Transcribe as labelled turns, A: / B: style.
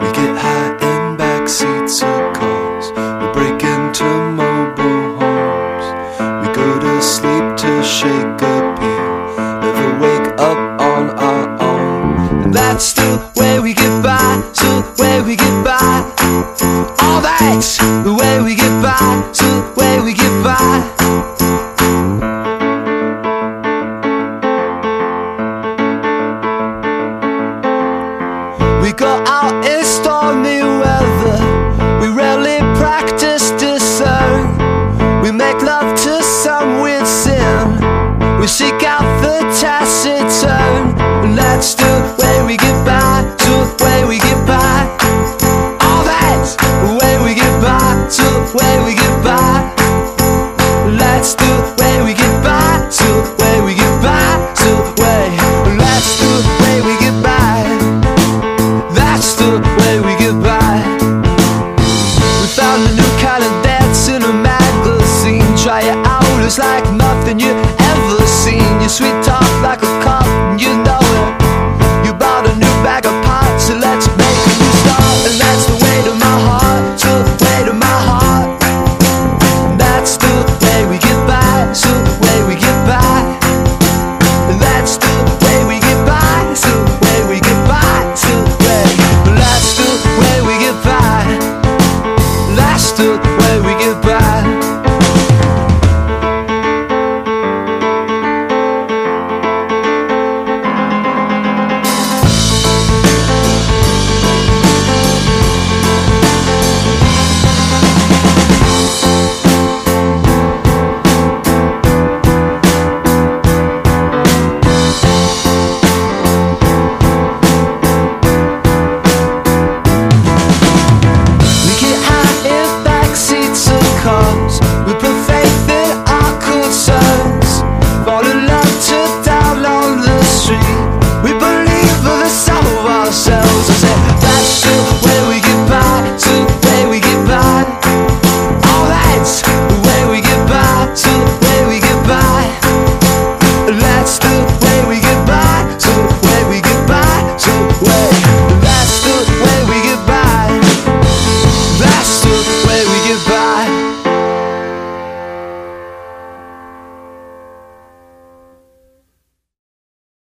A: get high in back seats of cars. We break into mobile homes. We go to sleep to shake a pill. Never wake up on our own. And that's the way we get by. So the way we get by. All that's the way we get by. So the way we get by. We go out in stormy weather. We rarely practice discern. We make love to some weird sin. We seek out the taciturn. And that's the way we get by. To the way we get by. All that's the way we get by. To the way we get by. That's the way we get by. To the way we get by. To the way. That's the way we get by. That's the way we get